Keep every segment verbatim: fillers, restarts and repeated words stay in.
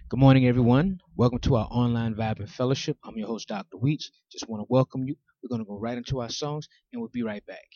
Good morning, everyone. Welcome to our online Vibe and Fellowship. I'm your host, doctor Weech. Just want to welcome you. We're going to go right into our songs, and we'll be right back.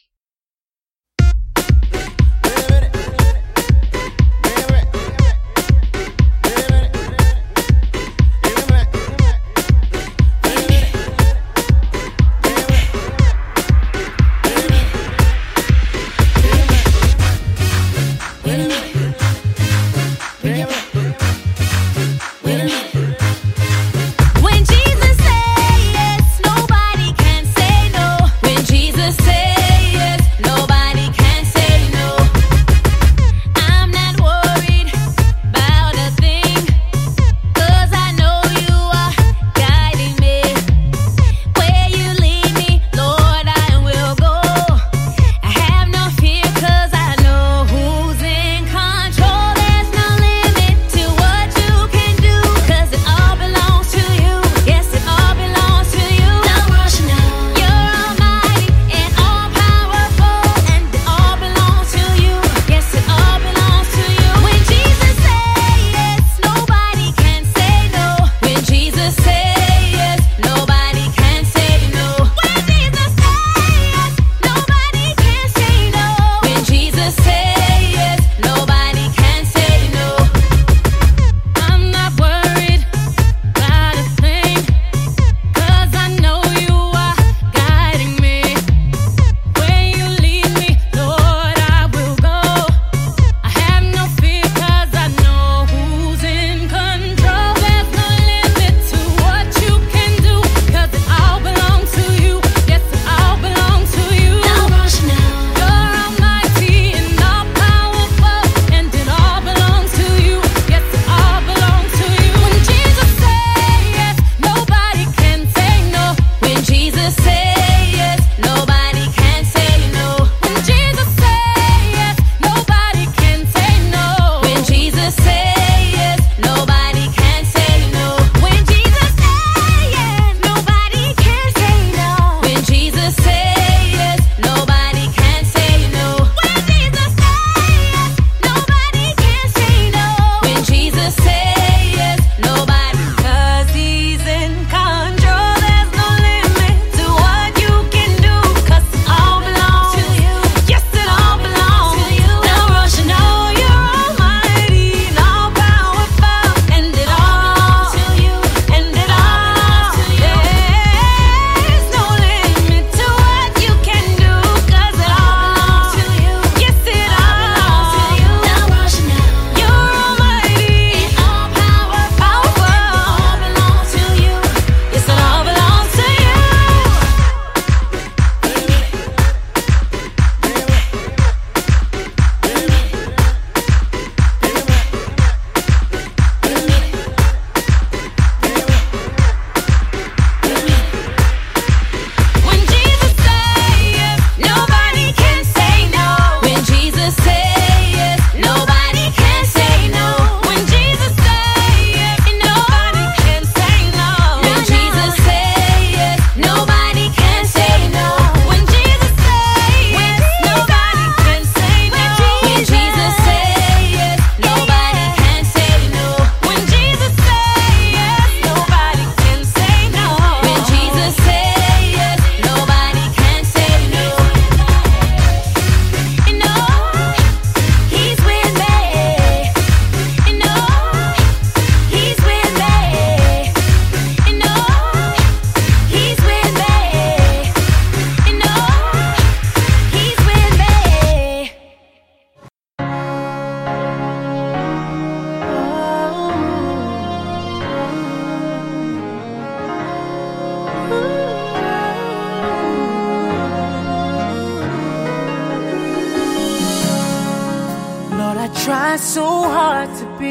Try so hard to be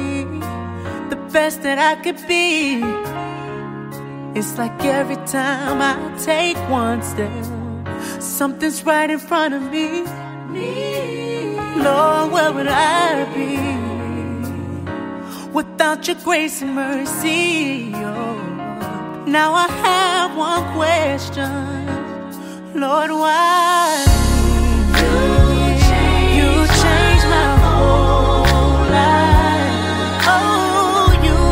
the best that I could be. It's like every time I take one step, something's right in front of me. Lord, where would I be without your grace and mercy? Oh, now I have one question, Lord, why? You changed my whole life. Oh, you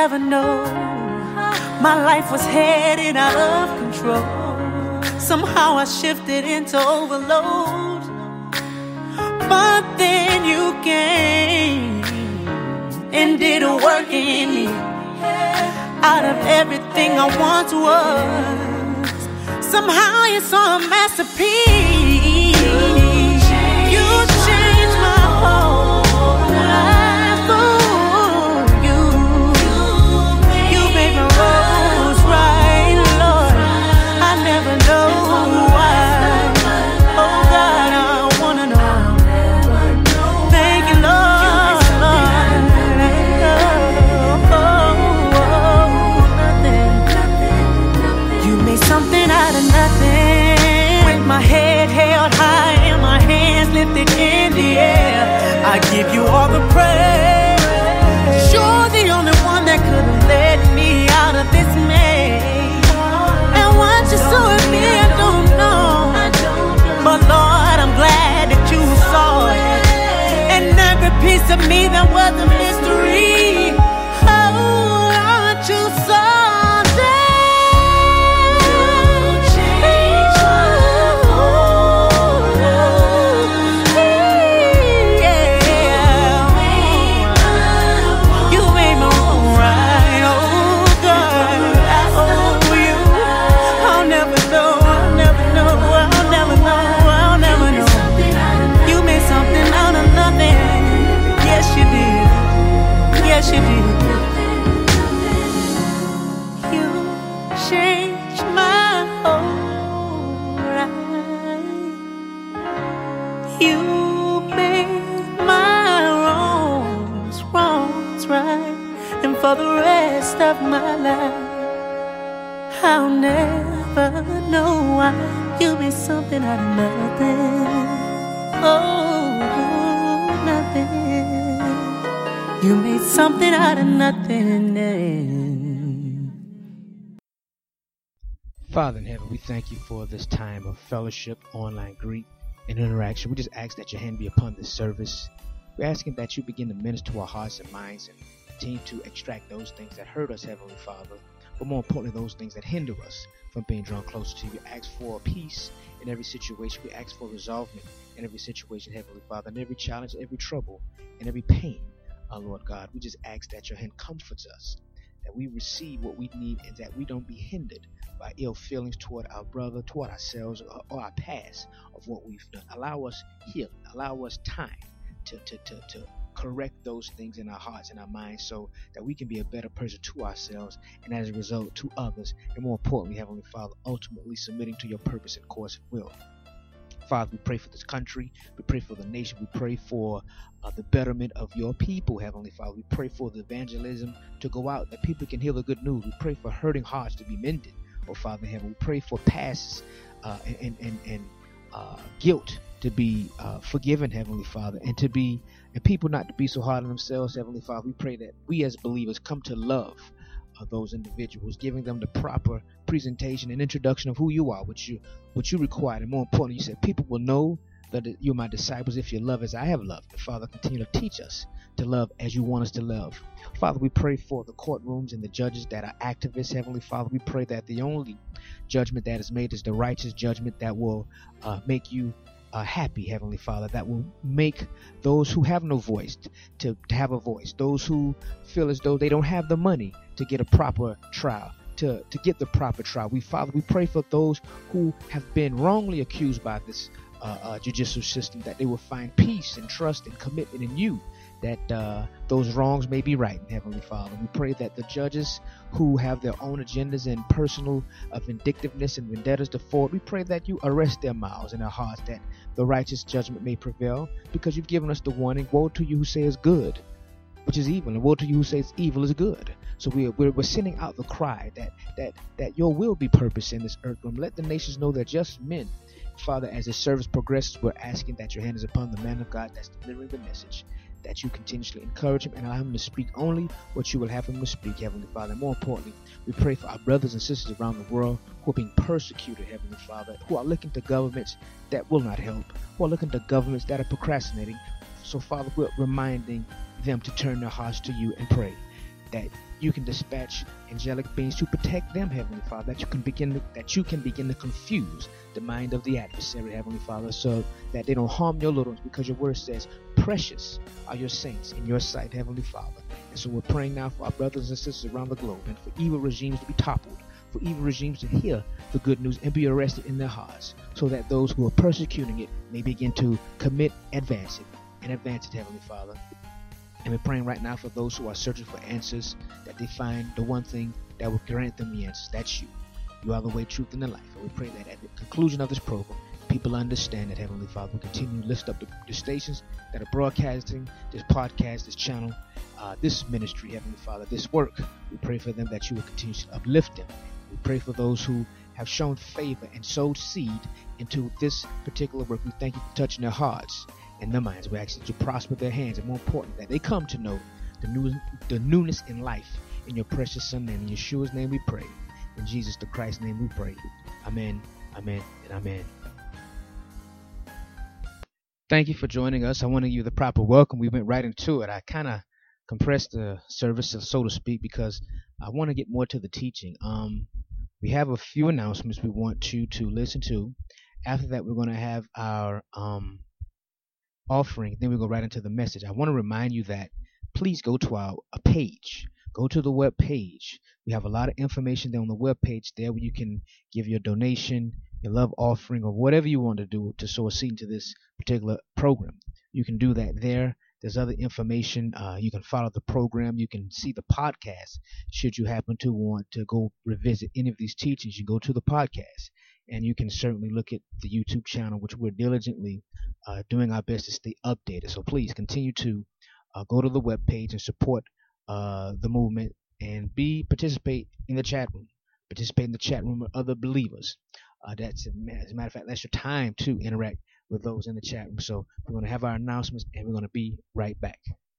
never know. My life was headed out of control. Somehow I shifted into overload. But then you came and did a work in me. Out of everything I once was, somehow you saw a masterpiece. You changed my whole life. Ooh, you, you made my roads right, Lord. I never know why. Oh God, I wanna know. Thank you, Lord, Lord. Oh, oh, oh, nothing. You made something out of nothing. With my head held high and my hands lifted in the air, I give you all the praise. You're the only one that could have led me out of this maze. And what you saw in me, I don't know. But Lord, I'm glad that you saw it. And every piece of me that was a mystery. Oh, Lord, you saw that. Yes, you did. You changed my whole life. You made my wrongs, wrongs right. And for the rest of my life, I'll never know why. You made something out of nothing. Oh, nothing. You made something out of nothing. Father in heaven, we thank you for this time of fellowship, online greet, and interaction. We just ask that your hand be upon this service. We're asking that you begin to minister to our hearts and minds and continue to extract those things that hurt us, Heavenly Father, but more importantly, those things that hinder us from being drawn closer to you. We ask for peace in every situation. We ask for resolvement in every situation, Heavenly Father, in every challenge, every trouble, and every pain. Our Lord God, we just ask that your hand comforts us, that we receive what we need, and that we don't be hindered by ill feelings toward our brother, toward ourselves, or, or our past of what we've done. Allow us healing, allow us time to, to, to, to correct those things in our hearts and our minds so that we can be a better person to ourselves and as a result to others, and more importantly, Heavenly Father, ultimately submitting to your purpose and course and will. Father, we pray for this country. We pray for the nation. We pray for uh, the betterment of your people, Heavenly Father. We pray for the evangelism to go out, that people can hear the good news. We pray for hurting hearts to be mended, oh Father in heaven. We pray for past uh, and, and, and uh, guilt to be uh, forgiven, Heavenly Father, and to be, and people not to be so hard on themselves, Heavenly Father. We pray that we as believers come to love of those individuals, giving them the proper presentation and introduction of who you are, what you what you require, and more importantly, you said people will know that you're my disciples if you love as I have loved. And Father, continue to teach us to love as you want us to love. Father, we pray for the courtrooms and the judges that are activists, Heavenly Father. We pray that the only judgment that is made is the righteous judgment that will uh, make you Uh, happy, Heavenly Father, that will make those who have no voice to, to have a voice, those who feel as though they don't have the money to get a proper trial, to, to get the proper trial. We, Father, we pray for those who have been wrongly accused by this uh, uh, judicial system, that they will find peace and trust and commitment in you, that uh, those wrongs may be right, Heavenly Father. We pray that the judges who have their own agendas and personal uh, vindictiveness and vendettas to forward, we pray that you arrest their mouths and their hearts, that the righteous judgment may prevail, because you've given us the warning, woe to you who say is good, which is evil, and woe to you who says evil is good. So we are, we're, we're sending out the cry that, that, that your will be purpose in this earth realm. Let the nations know they're just men. Father, as this service progresses, we're asking that your hand is upon the man of God that's delivering the message, that you continuously encourage him and allow him to speak only what you will have him to speak, Heavenly Father. And more importantly, we pray for our brothers and sisters around the world who are being persecuted, Heavenly Father, who are looking to governments that will not help, who are looking to governments that are procrastinating. So, Father, we're reminding them to turn their hearts to you and pray that you can dispatch angelic beings to protect them, Heavenly Father, that you can begin to, that you can begin to confuse the mind of the adversary, Heavenly Father, so that they don't harm your little ones, because your word says, precious are your saints in your sight, Heavenly Father. And so we're praying now for our brothers and sisters around the globe, and for evil regimes to be toppled, for evil regimes to hear the good news and be arrested in their hearts, so that those who are persecuting it may begin to commit, advance it, and advance it, Heavenly Father. And we're praying right now for those who are searching for answers, that they find the one thing that will grant them the answers. That's you. You are the way, truth, and the life. And we pray that at the conclusion of this program, people understand that, Heavenly Father, will continue to lift up the, the stations that are broadcasting this podcast, this channel, uh, this ministry, Heavenly Father, this work. We pray for them that you will continue to uplift them. We pray for those who have shown favor and sowed seed into this particular work. We thank you for touching their hearts and their minds. We ask that you prosper their hands, and more important, that they come to know the new, the newness in life. In your precious Son name, in Yeshua's name we pray. In Jesus the Christ's name we pray. Amen, amen, and amen. Thank you for joining us. I want to give you the proper welcome. We went right into it. I kind of compressed the service, so to speak, because I want to get more to the teaching. Um, we have a few announcements we want you to listen to. After that, we're going to have our um, offering. Then we go right into the message. I want to remind you that please go to our a page. Go to the web page. We have a lot of information there on the web page there where you can give your donation, your love offering, or whatever you want to do to sow a seed into this particular program. You can do that there. There's other information. Uh, you can follow the program. You can see the podcast. Should you happen to want to go revisit any of these teachings, you go to the podcast. And you can certainly look at the YouTube channel, which we're diligently uh, doing our best to stay updated. So please continue to uh, go to the web page and support uh, the movement, and be participate in the chat room. Participate in the chat room with other believers. Uh, that's as a matter of fact, that's your time to interact with those in the chat room. So we're going to have our announcements, and we're going to be right back.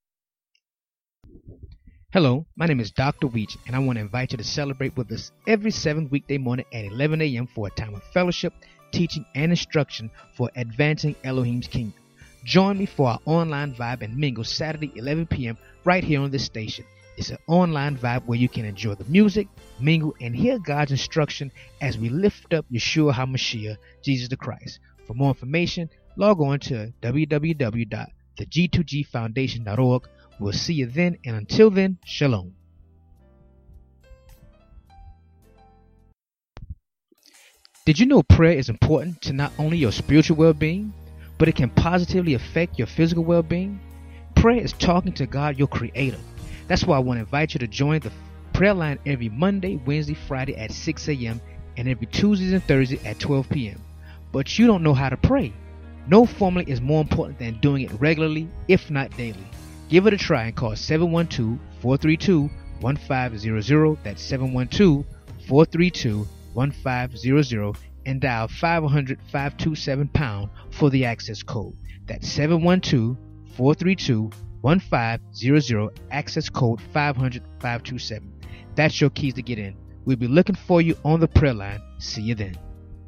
Hello, my name is Doctor Weech, and I want to invite you to celebrate with us every seventh weekday morning at eleven a.m. for a time of fellowship, teaching, and instruction for advancing Elohim's kingdom. Join me for our online vibe and mingle Saturday, eleven p.m. right here on this station. It's an online vibe where you can enjoy the music, mingle, and hear God's instruction as we lift up Yeshua HaMashiach, Jesus the Christ. For more information, log on to w w w dot the g two g foundation dot org. We'll see you then, and until then, shalom. Did you know prayer is important to not only your spiritual well-being, but it can positively affect your physical well-being? Prayer is talking to God, your creator. That's why I want to invite you to join the prayer line every Monday, Wednesday, Friday at six a.m. and every Tuesdays and Thursdays at twelve p.m. But you don't know how to pray. No formula is more important than doing it regularly, if not daily. Give it a try and call seven one two, four three two, one five zero zero. That's seven one two, four three two, one five zero zero and dial five hundred, five two seven pound for the access code. That's seven one two, four three two, one five zero zero, access code five hundred, five two seven. That's your keys to get in. We'll be looking for you on the prayer line. See you then.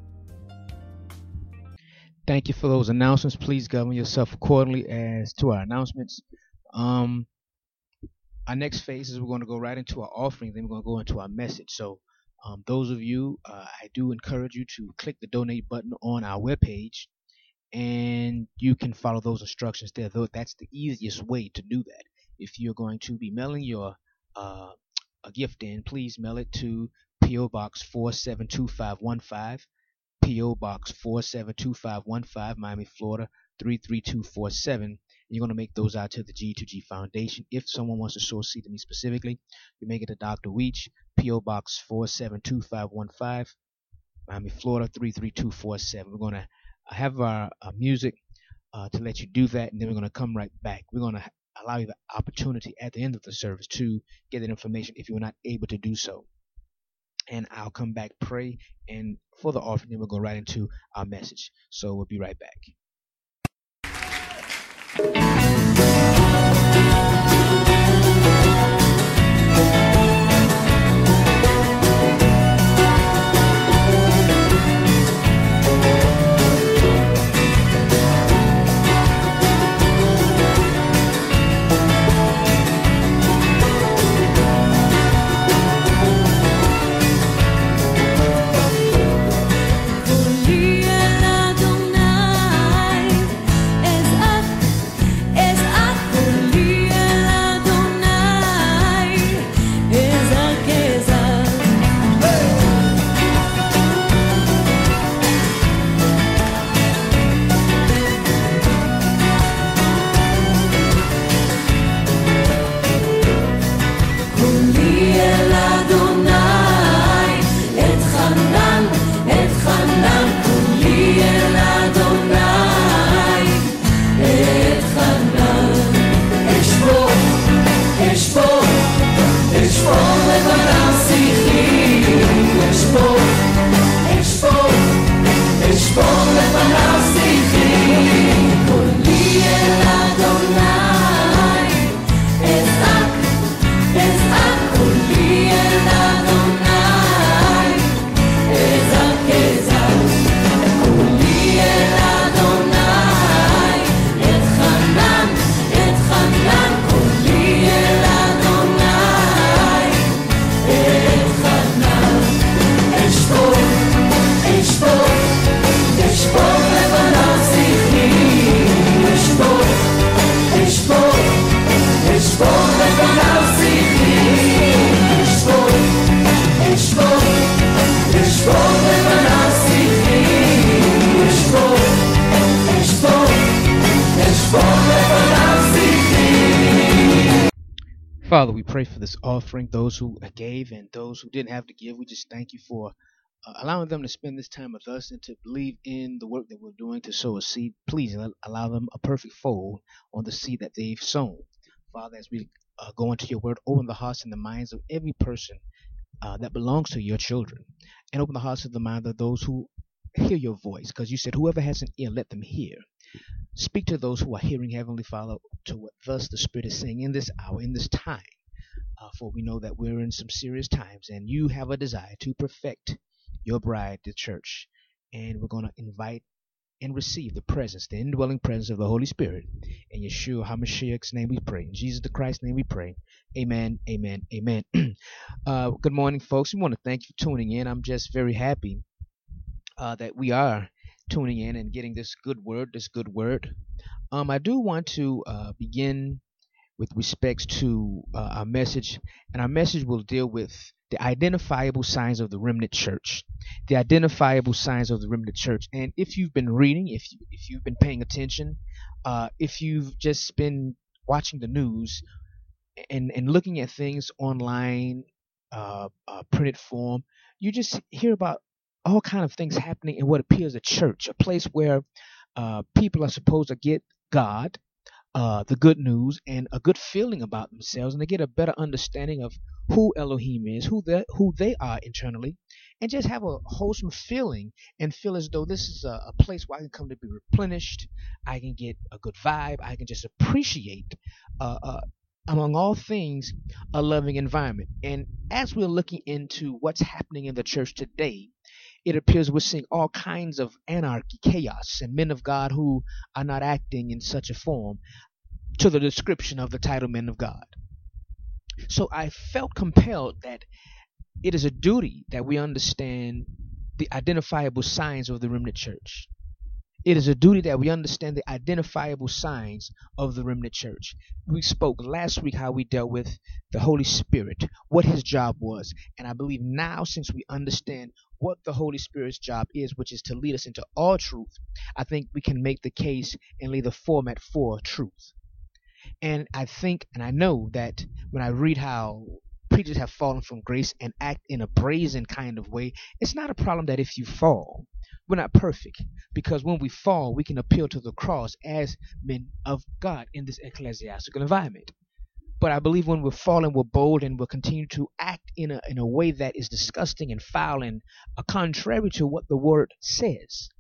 Thank you for those announcements. Please govern yourself accordingly as to our announcements. Um, our next phase is we're going to go right into our offering, then we're going to go into our message. So um, those of you, uh, I do encourage you to click the donate button on our webpage, and you can follow those instructions there. Though that's the easiest way to do that. If you're going to be mailing your uh, a gift in, please mail it to P O Box four seven two five one five, P O Box four seven two five one five, Miami, Florida three three two four seven. You're going to make those out to the G two G Foundation. If someone wants to sow a seed to me specifically, you make it to Doctor Weech, P O Box four seven two five one five, Miami, Florida three three two four seven. We're going to have our, our music uh, to let you do that, and then we're going to come right back. We're going to allow you the opportunity at the end of the service to get that information if you're not able to do so. And I'll come back, pray, and for the offering, then we'll go right into our message. So we'll be right back. Father, we pray for this offering, those who gave and those who didn't have to give. We just thank you for uh, allowing them to spend this time with us and to believe in the work that we're doing to sow a seed. Please allow them a perfect fold on the seed that they've sown. Father, as we uh, go into your word, open the hearts and the minds of every person uh, that belongs to your children, and open the hearts and the minds of those who hear your voice, because you said, whoever has an ear, let them hear. Speak to those who are hearing, Heavenly Father, to what thus the Spirit is saying in this hour, in this time. Uh, for we know that we're in some serious times, and you have a desire to perfect your bride, the church. And we're going to invite and receive the presence, the indwelling presence of the Holy Spirit. In Yeshua HaMashiach's name we pray. In Jesus the Christ's name we pray. Amen, amen, amen. uh, good morning, folks. We want to thank you for tuning in. I'm just very happy uh, that we are tuning in and getting this good word, this good word. Um, I do want to uh, begin with respects to uh, our message, and our message will deal with the identifiable signs of the remnant church. The identifiable signs of the remnant church. And if you've been reading, if you if you've been paying attention, uh, if you've just been watching the news and and looking at things online, uh, uh, printed form, you just hear about all kind of things happening in what appears a church, a place where uh, people are supposed to get God, uh, the good news, and a good feeling about themselves, and they get a better understanding of who Elohim is, who they who they are internally, and just have a wholesome feeling and feel as though this is a, a place where I can come to be replenished. I can get a good vibe. I can just appreciate, uh, uh, among all things, a loving environment. And as we're looking into what's happening in the church today, it appears we're seeing all kinds of anarchy, chaos, and men of God who are not acting in such a form to the description of the title men of God. So I felt compelled that it is a duty that we understand the identifiable signs of the remnant church. It is a duty that we understand the identifiable signs of the remnant church. We spoke last week how we dealt with the Holy Spirit, what his job was. And I believe now, since we understand what the Holy Spirit's job is, which is to lead us into all truth, I think we can make the case and lay the format for truth. And I think, and I know that when I read how preachers have fallen from grace and act in a brazen kind of way, it's not a problem that if you fall, we're not perfect, because when we fall, we can appeal to the cross as men of God in this ecclesiastical environment. But I believe when we're falling, we're bold, and we'll continue to act in a in a way that is disgusting and foul and uh, contrary to what the word says.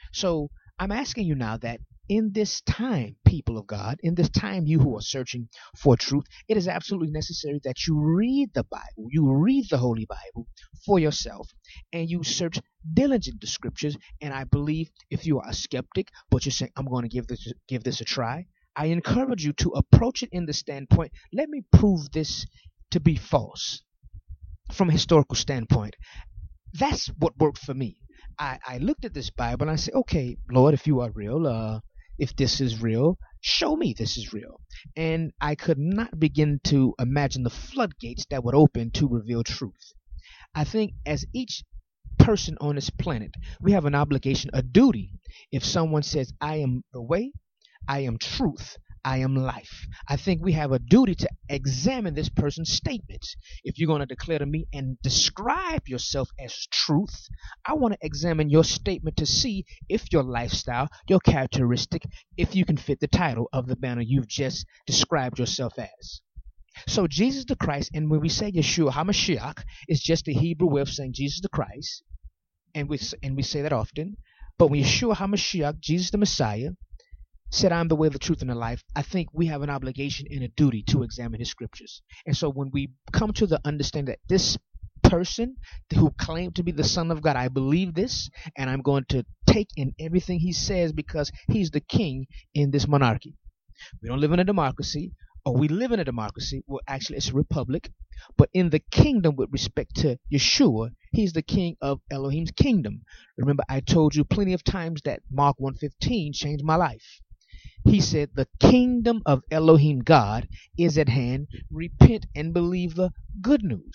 So I'm asking you now that in this time, people of God, in this time, you who are searching for truth, it is absolutely necessary that you read the Bible, you read the Holy Bible for yourself, and you search diligently the scriptures. And I believe if you are a skeptic, but you're saying, I'm going to give this give this a try, I encourage you to approach it in the standpoint, let me prove this to be false from a historical standpoint. That's what worked for me. I, I looked at this Bible and I said, okay, Lord, if you are real, uh, if this is real, show me this is real. And I could not begin to imagine the floodgates that would open to reveal truth. I think as each person on this planet, we have an obligation, a duty. If someone says, I am the way, I am truth, I am life, I think we have a duty to examine this person's statements. If you're going to declare to me and describe yourself as truth, I want to examine your statement to see if your lifestyle, your characteristic, if you can fit the title of the banner you've just described yourself as. So Jesus the Christ, and when we say Yeshua HaMashiach, it's just the Hebrew way of saying Jesus the Christ, and we and we say that often. But when Yeshua HaMashiach, Jesus the Messiah, said, I'm the way, the truth, and the life, I think we have an obligation and a duty to examine his scriptures. And so when we come to the understanding that this person who claimed to be the Son of God, I believe this, and I'm going to take in everything he says because he's the king in this monarchy. We don't live in a democracy, or we live in a democracy. Well, actually, it's a republic. But in the kingdom, with respect to Yeshua, he's the king of Elohim's kingdom. Remember, I told you plenty of times that Mark one fifteen changed my life. He said, the kingdom of Elohim God is at hand. Repent and believe the good news.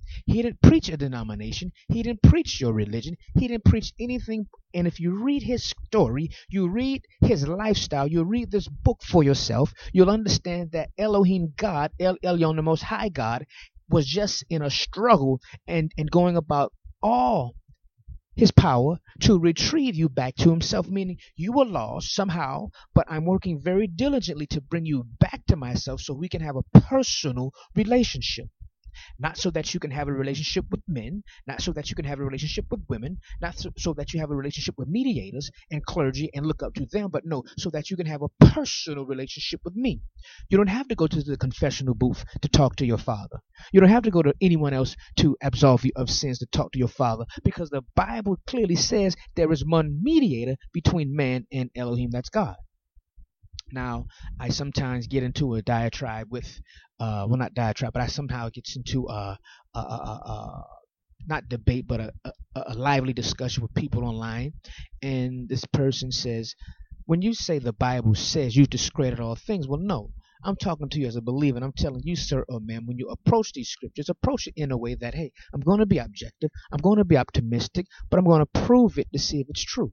He didn't preach a denomination. He didn't preach your religion. He didn't preach anything. And if you read his story, you read his lifestyle, you read this book for yourself, you'll understand that Elohim God, El Elyon, the Most High God, was just in a struggle and, and going about all his power to retrieve you back to himself, meaning you were lost somehow, but I'm working very diligently to bring you back to myself so we can have a personal relationship. Not so that you can have a relationship with men, not so that you can have a relationship with women, not so, so that you have a relationship with mediators and clergy and look up to them, but no, so that you can have a personal relationship with me. You don't have to go to the confessional booth to talk to your Father. You don't have to go to anyone else to absolve you of sins to talk to your Father, because the Bible clearly says there is one mediator between man and Elohim, that's God. Now, I sometimes get into a diatribe with, uh, well, not diatribe, but I somehow get into a, a, a, a not debate, but a, a, a lively discussion with people online. And this person says, when you say the Bible says you discredit all things, well, no, I'm talking to you as a believer, and I'm telling you, sir or ma'am, when you approach these scriptures, approach it in a way that, hey, I'm going to be objective, I'm going to be optimistic, but I'm going to prove it to see if it's true.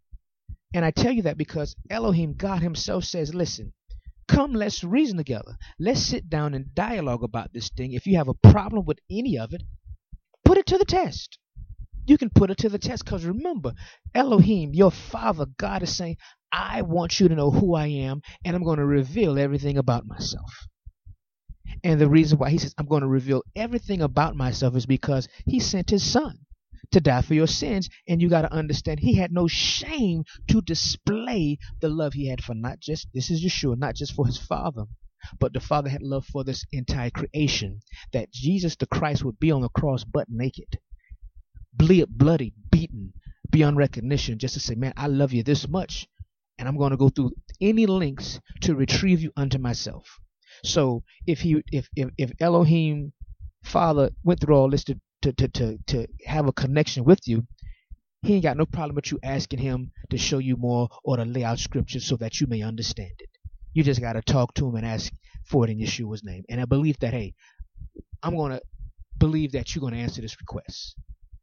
And I tell you that because Elohim God himself says, listen, come, let's reason together. Let's sit down and dialogue about this thing. If you have a problem with any of it, put it to the test. You can put it to the test, because remember, Elohim, your Father, God, is saying, I want you to know who I am, and I'm going to reveal everything about myself. And the reason why he says I'm going to reveal everything about myself is because he sent his son to die for your sins. And you got to understand, he had no shame to display the love he had for not just, this is Yeshua, not just for his Father, but the Father had love for this entire creation, that Jesus the Christ would be on the cross butt naked, bleed, bloody, beaten, beyond recognition, just to say, man, I love you this much, and I'm going to go through any lengths to retrieve you unto myself. So if he, if if, if Elohim Father went through all this to To, to, to, to have a connection with you, he ain't got no problem with you asking him to show you more or to lay out scriptures so that you may understand it. You just got to talk to him and ask for it in Yeshua's name. And I believe that, hey, I'm going to believe that you're going to answer this request.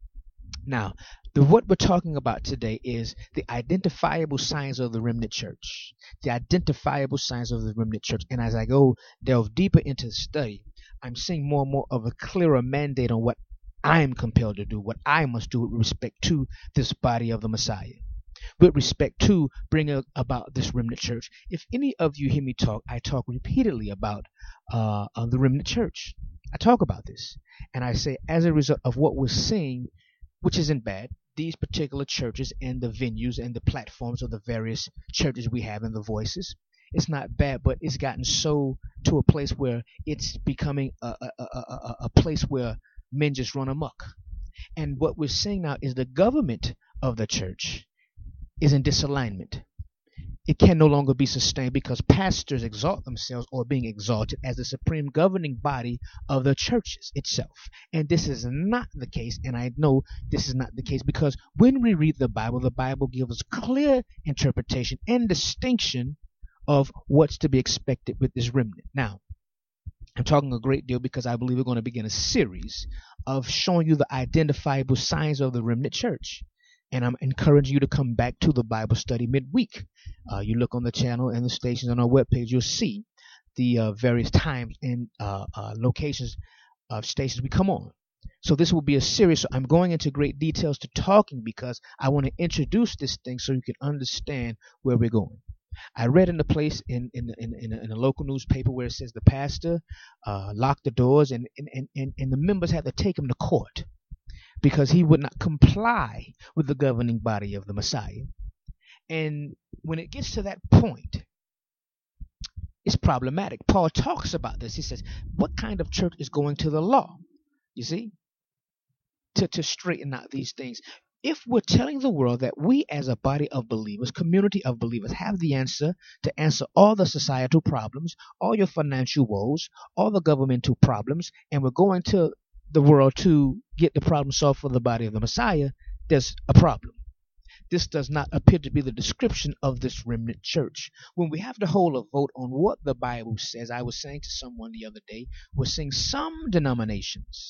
Now, the, what we're talking about today is the identifiable signs of the remnant church. The identifiable signs of the remnant church. And as I go delve deeper into the study, I'm seeing more and more of a clearer mandate on what I am compelled to do, what I must do with respect to this body of the Messiah, with respect to bringing about this remnant church. If any of you hear me talk, I talk repeatedly about uh, uh, the remnant church. I talk about this, and I say, as a result of what we're seeing, which isn't bad, these particular churches and the venues and the platforms of the various churches we have and the voices, it's not bad, but it's gotten so to a place where it's becoming a, a, a, a, a place where men just run amok. And what we're seeing now is the government of the church is in disalignment. It can no longer be sustained because pastors exalt themselves or being exalted as the supreme governing body of the churches itself. And this is not the case, and I know this is not the case because when we read the Bible, the Bible gives us clear interpretation and distinction of what's to be expected with this remnant. Now, I'm talking a great deal because I believe we're going to begin a series of showing you the identifiable signs of the remnant church. And I'm encouraging you to come back to the Bible study midweek. Uh, you look on the channel and the stations on our webpage, you'll see the uh, various times and uh, uh, locations of stations we come on. So this will be a series. So I'm going into great details to talking because I want to introduce this thing so you can understand where we're going. I read in the place in in in, in, a, in a local newspaper where it says the pastor uh, locked the doors and, and, and, and the members had to take him to court because he would not comply with the governing body of the Messiah. And when it gets to that point, it's problematic. Paul talks about this. He says, what kind of church is going to the law? You see, to, to straighten out these things. If we're telling the world that we as a body of believers, community of believers, have the answer to answer all the societal problems, all your financial woes, all the governmental problems, and we're going to the world to get the problem solved for the body of the Messiah, there's a problem. This does not appear to be the description of this remnant church. When we have to hold a vote on what the Bible says, I was saying to someone the other day, we're seeing some denominations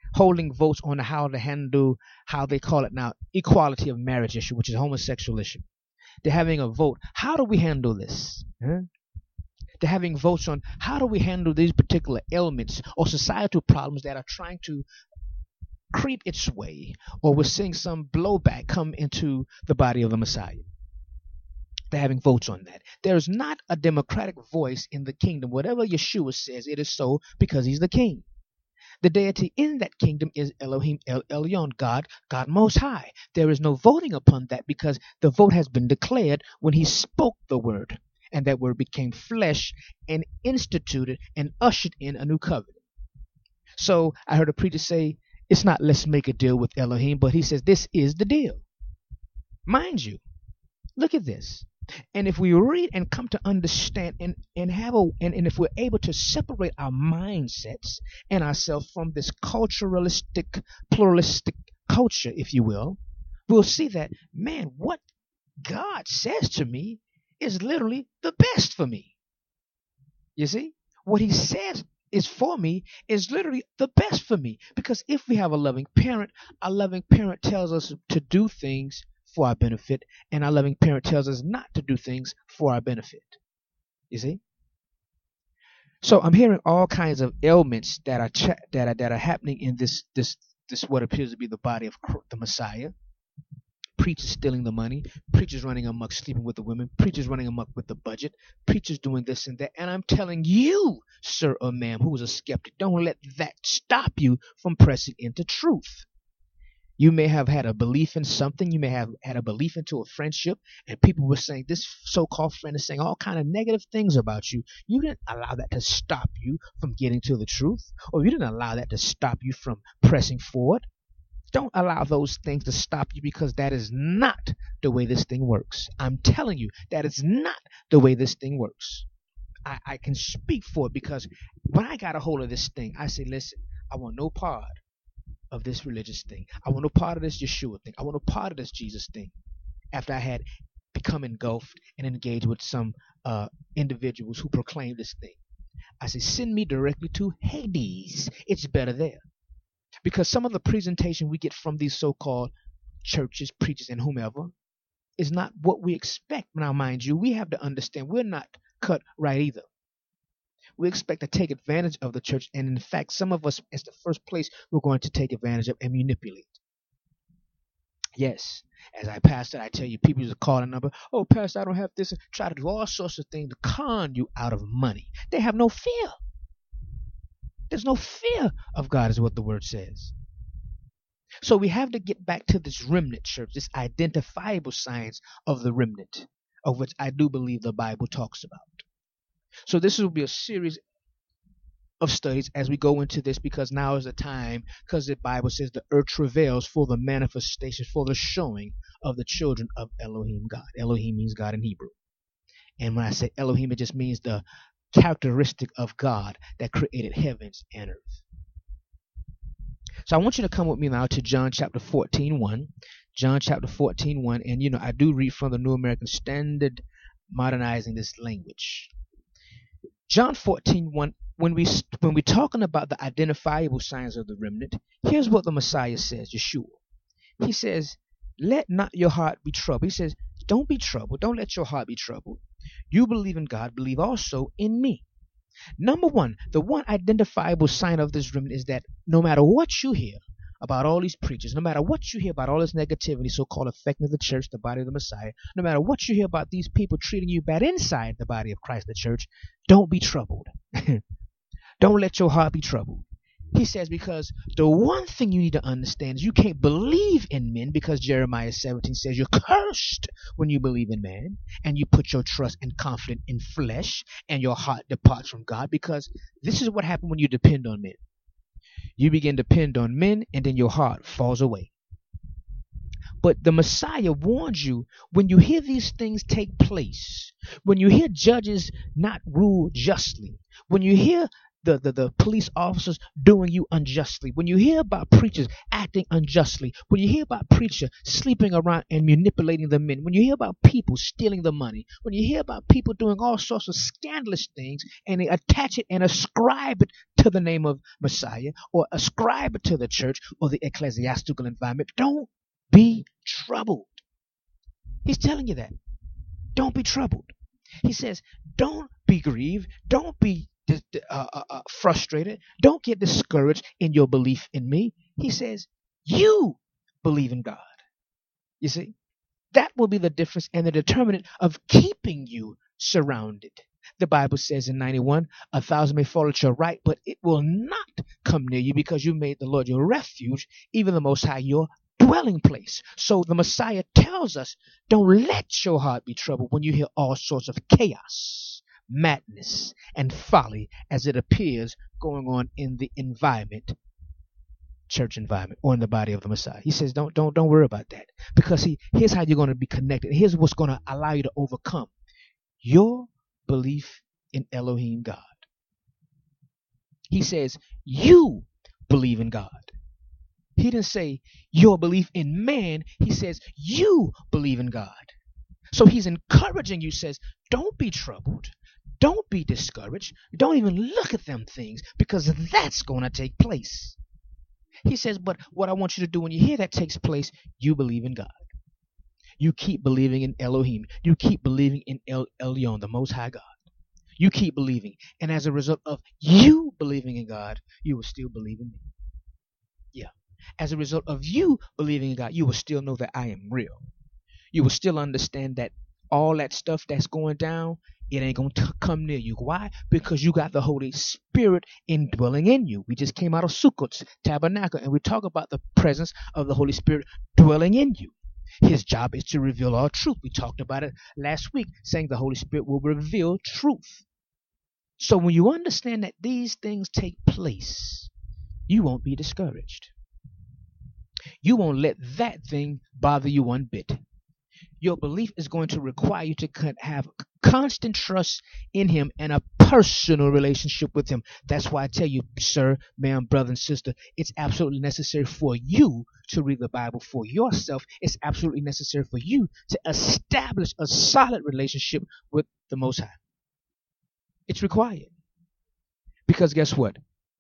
holding votes on how to handle, how they call it now, equality of marriage issue, which is a homosexual issue. They're having a vote. How do we handle this? Huh? They're having votes on how do we handle these particular ailments or societal problems that are trying to creep its way, or we're seeing some blowback come into the body of the Messiah. They're having votes on that. There is not a democratic voice in the kingdom. Whatever Yeshua says, it is so because he's the king. The deity in that kingdom is Elohim El Elyon, God, God Most High. There is no voting upon that because the vote has been declared when he spoke the word, and that word became flesh and instituted and ushered in a new covenant. So I heard a preacher say, it's not let's make a deal with Elohim, but he says this is the deal. Mind you, look at this. And if we read and come to understand and, and have a and, and if we're able to separate our mindsets and ourselves from this culturalistic, pluralistic culture, if you will, we'll see that, man, what God says to me is literally the best for me. You see? What he says is for me is literally the best for me. Because if we have a loving parent, a loving parent tells us to do things for our benefit, and our loving parent tells us not to do things for our benefit. You see? So I'm hearing all kinds of ailments that are ch- that are that are happening in this this this what appears to be the body of the Messiah. Preachers stealing the money, preachers running amok, sleeping with the women, preachers running amok with the budget, preachers doing this and that. And I'm telling you, sir or ma'am, who is a skeptic, don't let that stop you from pressing into truth. You may have had a belief in something. You may have had a belief into a friendship, and people were saying this so-called friend is saying all kind of negative things about you. You didn't allow that to stop you from getting to the truth, or you didn't allow that to stop you from pressing forward. Don't allow those things to stop you, because that is not the way this thing works. I'm telling you, that is not the way this thing works. I, I can speak for it, because when I got a hold of this thing, I said, listen, I want no part of this religious thing. I want no part of this Yeshua thing. I want no part of this Jesus thing. After I had become engulfed and engaged with some uh, individuals who proclaimed this thing, I said, send me directly to Hades. It's better there. Because some of the presentation we get from these so-called churches, preachers, and whomever is not what we expect. Now, mind you, we have to understand we're not cut right either. We expect to take advantage of the church, and in fact, some of us, as the first place, we're going to take advantage of and manipulate. Yes, as I pastor, I tell you, people used to call a number, oh, pastor, I don't have this, try to do all sorts of things to con you out of money. They have no fear. There's no fear of God, is what the word says. So we have to get back to this remnant church, this identifiable signs of the remnant, of which I do believe the Bible talks about. So this will be a series of studies as we go into this, because now is the time, because the Bible says the earth travails for the manifestation, for the showing of the children of Elohim God. Elohim means God in Hebrew. And when I say Elohim, it just means the characteristic of God that created heavens and earth. So I want you to come with me now to John chapter fourteen, one. John chapter fourteen, one. And you know, I do read from the New American Standard, modernizing this language. John fourteen, one. When we when we're talking about the identifiable signs of the remnant, here's what the Messiah says, Yeshua. He says, let not your heart be troubled. He says, don't be troubled. Don't let your heart be troubled. You believe in God, believe also in me. Number one, the one identifiable sign of this remnant is that no matter what you hear about all these preachers, no matter what you hear about all this negativity, so-called affecting the church, the body of the Messiah, no matter what you hear about these people treating you bad inside the body of Christ, the church, don't be troubled. Don't let your heart be troubled. He says, because the one thing you need to understand is you can't believe in men, because Jeremiah seventeen says you're cursed when you believe in man and you put your trust and confidence in flesh, and your heart departs from God, because this is what happens when you depend on men. You begin to depend on men, and then your heart falls away. But the Messiah warns you, when you hear these things take place, when you hear judges not rule justly, when you hear the, the, the police officers doing you unjustly, when you hear about preachers acting unjustly, when you hear about preachers sleeping around and manipulating the men, when you hear about people stealing the money, when you hear about people doing all sorts of scandalous things and they attach it and ascribe it to the name of Messiah or ascribe it to the church or the ecclesiastical environment, don't be troubled. He's telling you that. Don't be troubled. He says, don't be grieved. Don't be uh, uh, uh, frustrated. Don't get discouraged in your belief in me. He says, you believe in God. You see, that will be the difference and the determinant of keeping you surrounded. The Bible says in ninety-one, a thousand may fall at your right, but it will not come near you because you made the Lord your refuge, even the Most High your dwelling place. So the Messiah tells us, don't let your heart be troubled when you hear all sorts of chaos, madness, and folly as it appears going on in the environment, church environment, or in the body of the Messiah. He says, don't, don't, don't worry about that, because he, here's how you're going to be connected. Here's what's going to allow you to overcome your belief in Elohim God. He says, you believe in God. He didn't say your belief in man. He says you believe in God. So he's encouraging you, says, don't be troubled. Don't be discouraged. Don't even look at them things, because that's going to take place. He says, but what I want you to do when you hear that takes place, you believe in God. You keep believing in Elohim. You keep believing in El Elyon, the Most High God. You keep believing. And as a result of you believing in God, you will still believe in me. Yeah. As a result of you believing in God, you will still know that I am real. You will still understand that all that stuff that's going down, it ain't going to come near you. Why? Because you got the Holy Spirit indwelling in you. We just came out of Sukkot's tabernacle, and we talk about the presence of the Holy Spirit dwelling in you. His job is to reveal all truth. We talked about it last week, saying the Holy Spirit will reveal truth. So when you understand that these things take place, you won't be discouraged. You won't let that thing bother you one bit. Your belief is going to require you to have constant trust in him and a personal relationship with him. That's why I tell you, sir, ma'am, brother, and sister, it's absolutely necessary for you to read the Bible for yourself. It's absolutely necessary for you to establish a solid relationship with the Most High. It's required. Because guess what?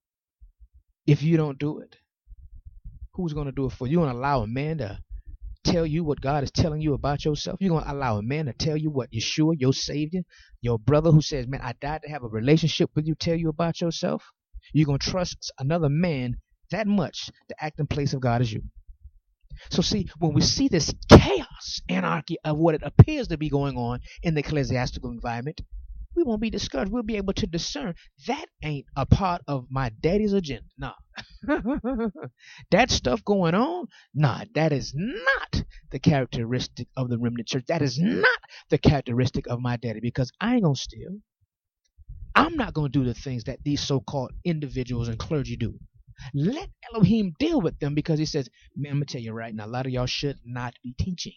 If you don't do it, who's going to do it for you? You're going to allow a man to tell you what God is telling you about yourself? You're going to allow a man to tell you what Yeshua, your Savior, your brother who says, man, I died to have a relationship with you, tell you about yourself? You're going to trust another man that much to act in place of God as you. So see, when we see this chaos, anarchy of what it appears to be going on in the ecclesiastical environment, we won't be discouraged. We'll be able to discern that ain't a part of my daddy's agenda. Nah. That stuff going on, nah, that is not the characteristic of the remnant church. That is not the characteristic of my daddy, because I ain't gonna steal. I'm not gonna do the things that these so-called individuals and clergy do. Let Elohim deal with them, because he says, man, I'm gonna tell you right now, a lot of y'all should not be teaching.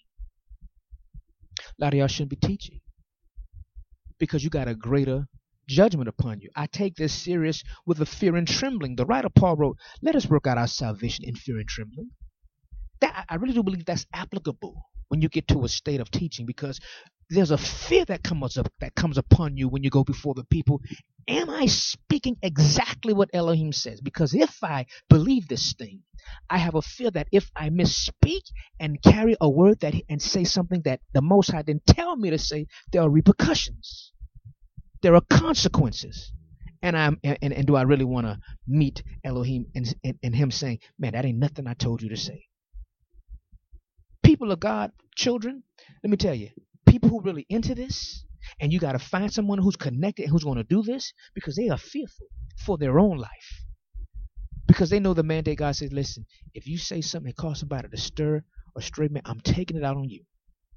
A lot of y'all shouldn't be teaching, because you got a greater judgment upon you. I take this serious with a fear and trembling. The writer Paul wrote, let us work out our salvation in fear and trembling. That I really do believe that's applicable when you get to a state of teaching, because there's a fear that comes up that comes upon you when you go before the people. Am I speaking exactly what Elohim says? Because if I believe this thing, I have a fear that if I misspeak and carry a word that and say something that the Most High didn't tell me to say, there are repercussions. There are consequences. And I'm and, and do I really want to meet Elohim and, and, and him saying, man, that ain't nothing I told you to say? People of God, children, let me tell you, people who really into this, and you got to find someone who's connected and who's going to do this, because they are fearful for their own life. Because they know the mandate. God says, listen, if you say something that causes somebody to stir or stray, man, I'm taking it out on you.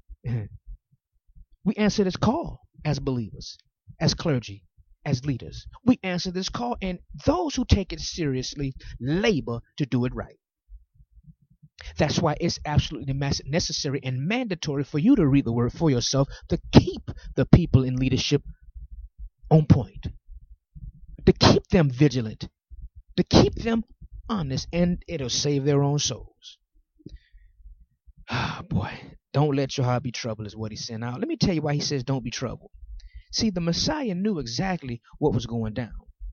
We answer this call as believers, as clergy, as leaders. We answer this call, and those who take it seriously labor to do it right. That's why it's absolutely necessary and mandatory for you to read the word for yourself, to keep the people in leadership on point. to keep them vigilant, to keep them honest, and it'll save their own souls. Ah, boy, don't let your heart be troubled is what he's saying. Now, let me tell you why he says don't be troubled. See, the Messiah knew exactly what was going down.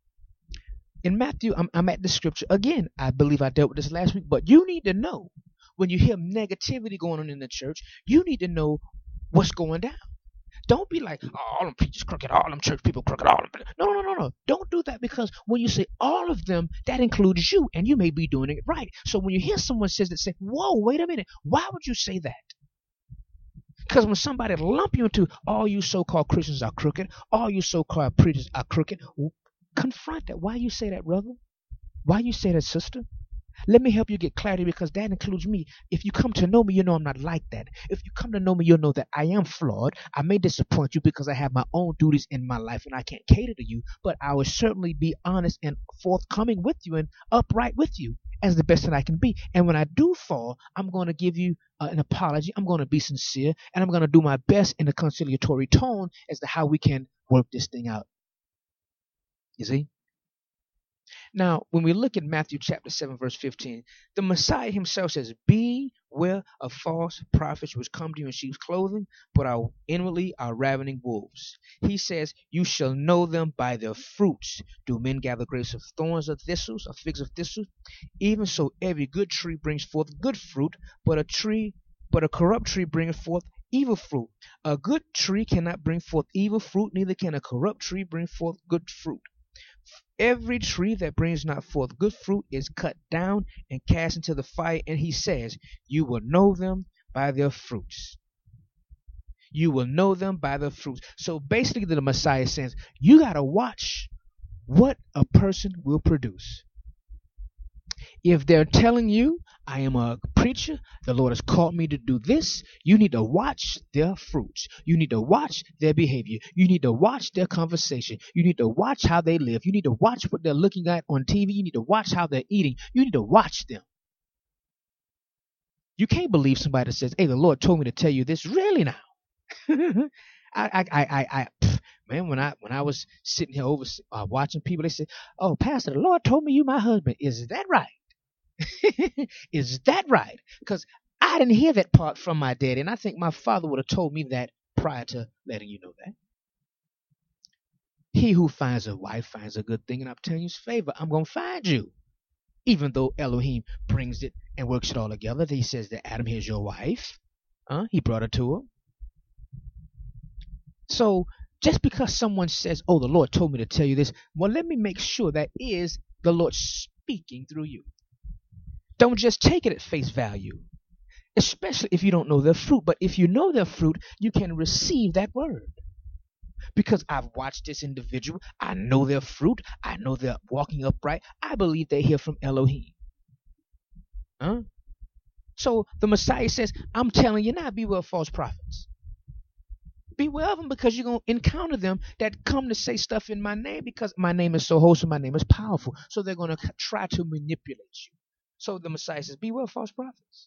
In Matthew, I'm, I'm at the scripture. Again, I believe I dealt with this last week, but you need to know when you hear negativity going on in the church, you need to know what's going down. Don't be like, oh, all them preachers crooked, all them church people crooked, all them. No, no, no, no. Don't do that, because when you say all of them, that includes you, and you may be doing it right. So when you hear someone says that, say, whoa, wait a minute. Why would you say that? Because when somebody lump you into all you so-called Christians are crooked, all you so-called preachers are crooked, confront that. Why you say that, brother? Why you say that, sister? Let me help you get clarity, because that includes me. If you come to know me, you know I'm not like that. If you come to know me, you'll know that I am flawed. I may disappoint you because I have my own duties in my life and I can't cater to you, but I will certainly be honest and forthcoming with you and upright with you as the best that I can be. And when I do fall, I'm going to give you uh, an apology. I'm going to be sincere, and I'm going to do my best in a conciliatory tone as to how we can work this thing out. You see? Now, when we look at Matthew chapter seven, verse fifteen, the Messiah himself says, beware of false prophets which come to you in sheep's clothing, but are inwardly are ravening wolves. He says, you shall know them by their fruits. Do men gather grapes of thorns or thistles, or figs of thistles? Even so, every good tree brings forth good fruit, but a tree, but a corrupt tree bringeth forth evil fruit. A good tree cannot bring forth evil fruit, neither can a corrupt tree bring forth good fruit. Every tree that brings not forth good fruit is cut down and cast into the fire. And he says, you will know them by their fruits. You will know them by their fruits. So basically the Messiah says, you got to watch what a person will produce. If they're telling you, I am a preacher, the Lord has called me to do this, you need to watch their fruits. You need to watch their behavior. You need to watch their conversation. You need to watch how they live. You need to watch what they're looking at on T V. You need to watch how they're eating. You need to watch them. You can't believe somebody that says, hey, the Lord told me to tell you this. Really now? I, I, I, I, I pff, man, when I, when I was sitting here over uh, watching people, they said, oh, Pastor, the Lord told me you my husband. Is that right? Is that right? Because I didn't hear that part from my daddy, and I think my father would have told me that prior to letting you know that. He who finds a wife finds a good thing and obtains favor. I'm going to find you. Even though Elohim brings it and works it all together, he says that Adam, here's your wife. Huh? He brought her to him. So just because someone says, oh, the Lord told me to tell you this, well, let me make sure that is the Lord speaking through you. Don't just take it at face value, especially if you don't know their fruit. But if you know their fruit, you can receive that word. Because I've watched this individual. I know their fruit. I know they're walking upright. I believe they hear from Elohim. Huh? So the Messiah says, I'm telling you now, beware of false prophets. Beware of them, because you're going to encounter them that come to say stuff in my name, because my name is so wholesome, my name is powerful. So they're going to try to manipulate you. So the Messiah says, beware of false prophets.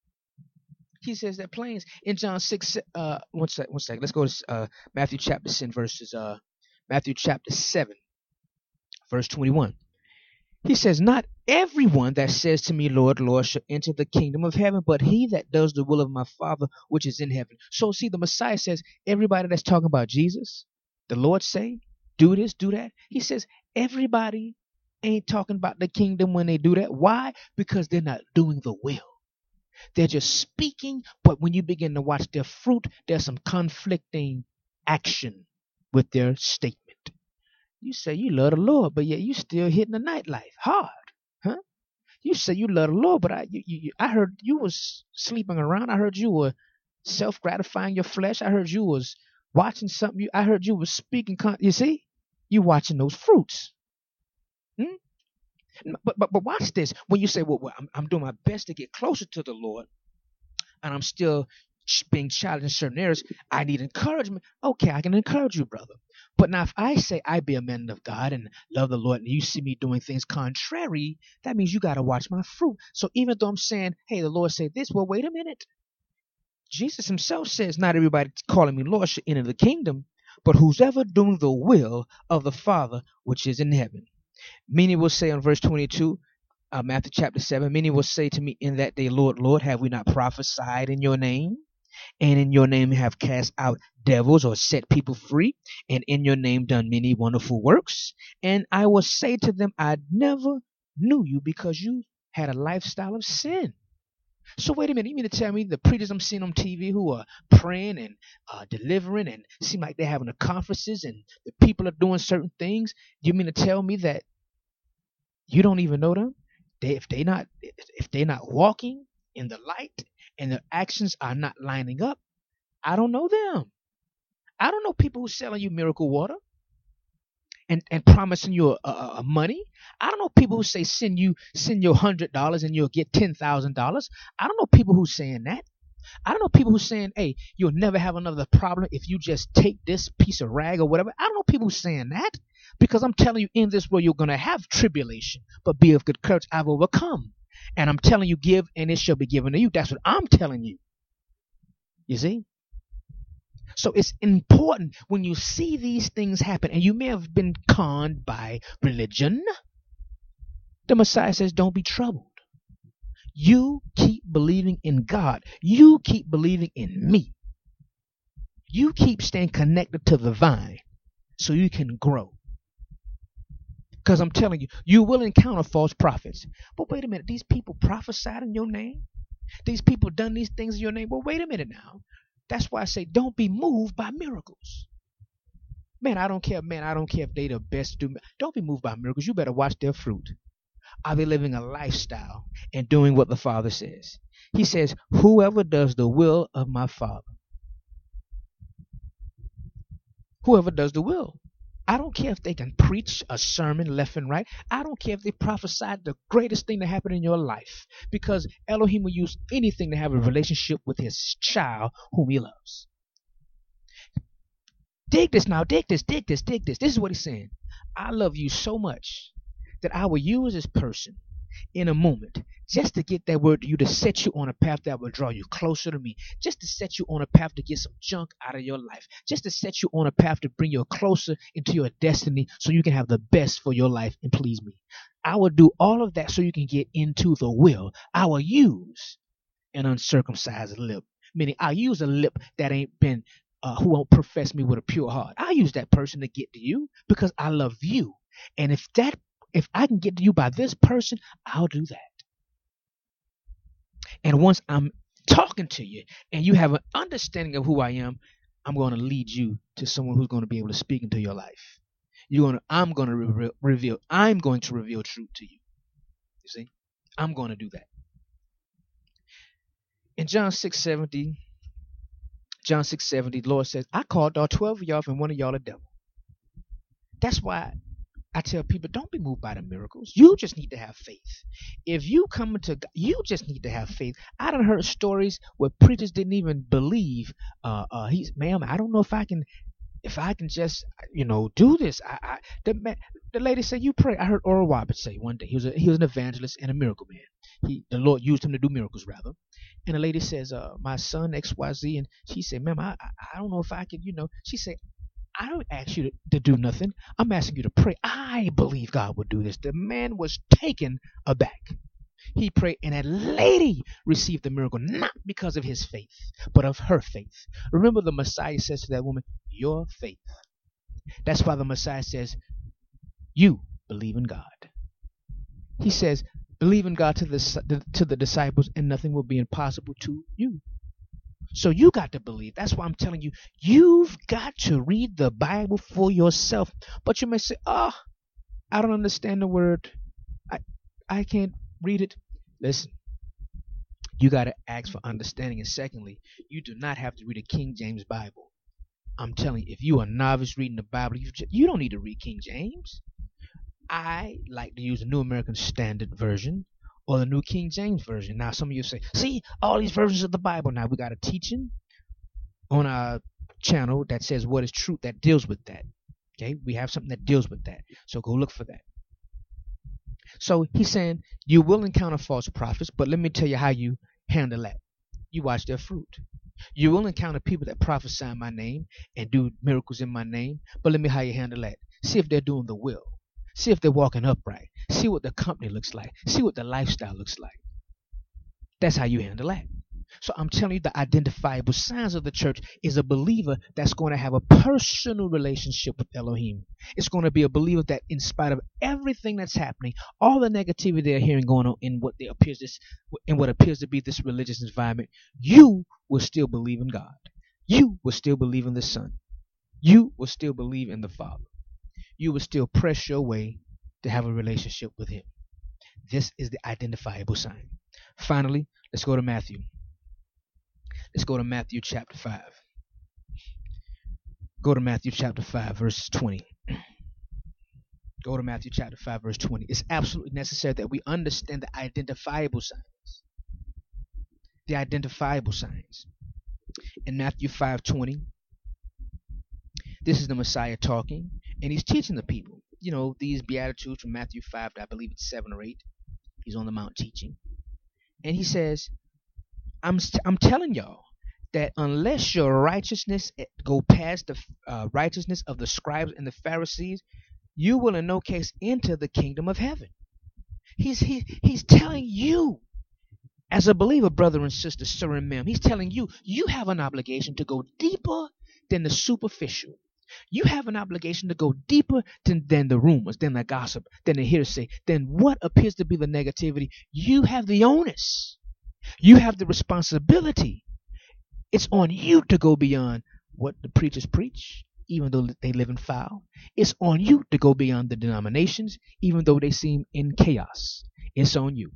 He says that plain in John six. Uh, one sec, one sec. Let's go to uh, Matthew chapter seven, verses. Uh, Matthew chapter seven, verse twenty-one. He says, not everyone that says to me, Lord, Lord, shall enter the kingdom of heaven, but he that does the will of my Father which is in heaven. So see, the Messiah says, everybody that's talking about Jesus, the Lord say, do this, do that. He says, everybody ain't talking about the kingdom when they do that. Why? Because they're not doing the will. They're just speaking, but when you begin to watch their fruit, there's some conflicting action with their statement. You say you love the Lord, but yet you still hitting the nightlife hard, huh? You say you love the Lord, but I, you, you, I heard you was sleeping around. I heard you were self-gratifying your flesh. I heard you was watching something. You, I heard you was speaking. Con- you see, you watching those fruits. Hmm? But, but but watch this. When you say, well, well I'm, I'm doing my best to get closer to the Lord, and I'm still being challenged in certain areas, I need encouragement. Okay, I can encourage you, brother. But now if I say I be a man of God and love the Lord, and you see me doing things contrary, that means you got to watch my fruit. So even though I'm saying, hey, the Lord said this, well, wait a minute. Jesus himself says not everybody calling me Lord should enter the kingdom. but whosoever doing the will of the Father which is in heaven. Many will say on verse twenty-two, uh, Matthew chapter seven, many will say to me in that day, Lord, Lord, have we not prophesied in your name? And in your name have cast out devils or set people free, and in your name done many wonderful works. And I will say to them, I never knew you, because you had a lifestyle of sin. So wait a minute, you mean to tell me the preachers I'm seeing on T V who are praying and uh, delivering and seem like they're having the conferences and the people are doing certain things, you mean to tell me that you don't even know them? They, if they not if they're not walking in the light and their actions are not lining up, I don't know them. I don't know people who selling you miracle water and, and promising you a, a, a money. I don't know people who say send you send you a hundred dollars and you'll get ten thousand dollars. I don't know people who saying that. I don't know people who saying, hey, you'll never have another problem if you just take this piece of rag or whatever. I don't know people who saying that, because I'm telling you, in this world you're gonna have tribulation, but be of good courage, I've overcome. And I'm telling you, give and it shall be given to you. That's what I'm telling you. You see? So it's important when you see these things happen, and you may have been conned by religion. The Messiah says, don't be troubled. You keep believing in God. You keep believing in me. You keep staying connected to the vine so you can grow. Because I'm telling you, you will encounter false prophets. But wait a minute, these people prophesied in your name? These people done these things in your name? Well, wait a minute now. That's why I say don't be moved by miracles. Man, I don't care, man, I don't care if they the best do. Don't be moved by miracles. You better watch their fruit. Are they living a lifestyle and doing what the Father says? He says, whoever does the will of my Father. Whoever does the will. I don't care if they can preach a sermon left and right. I don't care if they prophesied the greatest thing to happen in your life, because Elohim will use anything to have a relationship with his child whom he loves. Dig this now, dig this, dig this, dig this. This is what he's saying. I love you so much that I will use this person in a moment just to get that word to you, to set you on a path that will draw you closer to me, just to set you on a path to get some junk out of your life, just to set you on a path to bring you closer into your destiny so you can have the best for your life and please me. I will do all of that so you can get into the will. I will use an uncircumcised lip, meaning I'll use a lip that ain't been uh, who won't profess me with a pure heart. I'll use that person to get to you because I love you. And if that If I can get to you by this person, I'll do that. And once I'm talking to you and you have an understanding of who I am, I'm going to lead you to someone who's going to be able to speak into your life. You're going to, I'm going to re- reveal, I'm going to reveal truth to you. You see, I'm going to do that. In John six seventy, John six seventy, the Lord says, I called all twelve of y'all and one of y'all a devil. That's why I tell people, don't be moved by the miracles. You just need to have faith. If you come to God, you just need to have faith. I done heard stories where preachers didn't even believe. Uh, uh, he's, ma'am, I don't know if I can, if I can just, you know, do this. I, I the man, the lady said, you pray. I heard Oral Roberts say one day, he was a, he was an evangelist and a miracle man. He, the Lord used him to do miracles rather. And the lady says, uh, my son X Y Z, and she said, ma'am, I, I, I don't know if I can, you know. She said, I don't ask you to, to do nothing. I'm asking you to pray. I believe God would do this. The man was taken aback. He prayed, and that lady received the miracle, not because of his faith, but of her faith. Remember, the Messiah says to that woman, your faith. That's why the Messiah says, you believe in God. He says, believe in God to the, to the disciples, and nothing will be impossible to you. So you got to believe. That's why I'm telling you, you've got to read the Bible for yourself. But you may say, oh, I don't understand the word. I, I can't read it. Listen, you got to ask for understanding. And secondly, you do not have to read a King James Bible. I'm telling you, if you are a novice reading the Bible, you, just, you don't need to read King James. I like to use the New American Standard Version or the New King James Version. Now, some of you say, see, all these versions of the Bible. Now, we got a teaching on our channel that says what is truth, that deals with that. Okay, we have something that deals with that. So go look for that. So he's saying you will encounter false prophets, but let me tell you how you handle that. You watch their fruit. You will encounter people that prophesy in my name and do miracles in my name. But let me how you handle that. See if they're doing the will. See if they're walking upright. See what the company looks like. See what the lifestyle looks like. That's how you handle that. So I'm telling you, the identifiable signs of the church is a believer that's going to have a personal relationship with Elohim. It's going to be a believer that, in spite of everything that's happening, all the negativity they're hearing going on in what they appears this, in what appears to be this religious environment, you will still believe in God. You will still believe in the Son. You will still believe in the Father. You will still press your way to have a relationship with Him. This is the identifiable sign. Finally, let's go to Matthew. Let's go to Matthew chapter five. Go to Matthew chapter five, verse twenty. Go to Matthew chapter five, verse twenty. It's absolutely necessary that we understand the identifiable signs. The identifiable signs. In Matthew five twenty, this is the Messiah talking, and he's teaching the people. You know, these Beatitudes from Matthew five, I believe it's seven or eight. He's on the mount teaching. And he says, I'm, I'm telling y'all that unless your righteousness go past the uh, righteousness of the scribes and the Pharisees, you will in no case enter the kingdom of heaven. He's he, he's telling you, as a believer, brother and sister, sir and ma'am, he's telling you, you have an obligation to go deeper than the superficial. You have an obligation to go deeper than, than the rumors, than the gossip, than the hearsay, than what appears to be the negativity. You have the onus. You have the responsibility. It's on you to go beyond what the preachers preach, even though they live in foul. It's on you to go beyond the denominations, even though they seem in chaos. It's on you.